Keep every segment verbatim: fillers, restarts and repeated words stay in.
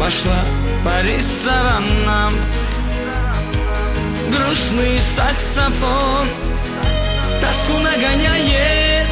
пошла по ресторанам. Грустный саксофон тоску нагоняет,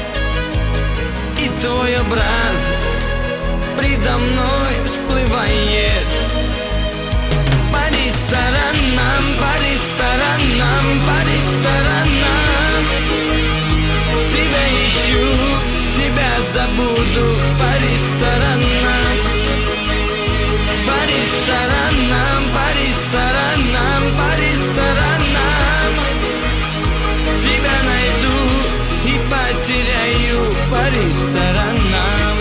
и твой образ предо мной всплывает. По ресторанам, по ресторанам, по ресторанам тебя ищу, тебя забуду. По ресторанам, по ресторанам, по ресторанам, по ресторанам тебя найду и потеряю. По ресторанам.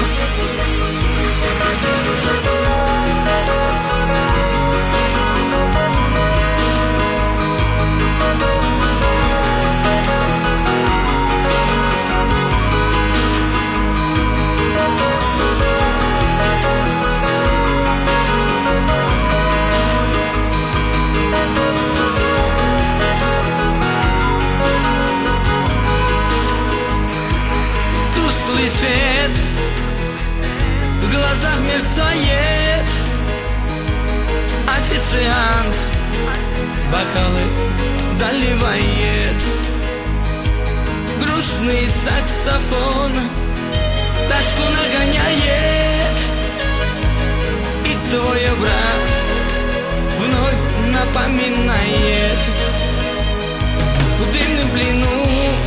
Тусклый свет в глазах мерцает, официант бокалы доливает. Грустный саксофон тоску нагоняет, и твой образ вновь напоминает. В дымном плену,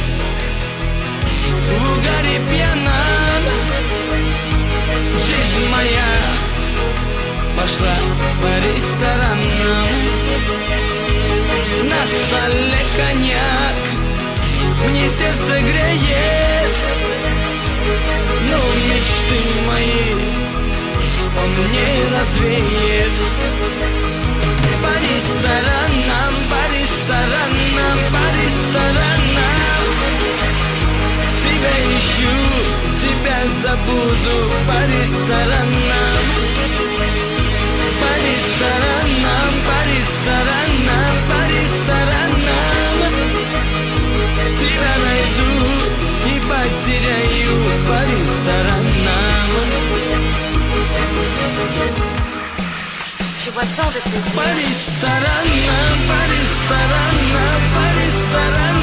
в угаре пьяном жизнь моя пошла по ресторанам. На столе коньяк мне сердце греет, но мечты мои он не развеет. По ресторанам, по ресторанам, по ресторанам тебя ищу, тебя забуду. По ресторанам, по ресторанам, по ресторанам, по ресторанам тебя найду и потеряю. По ресторанам. По ресторанам, по ресторанам, по ресторанам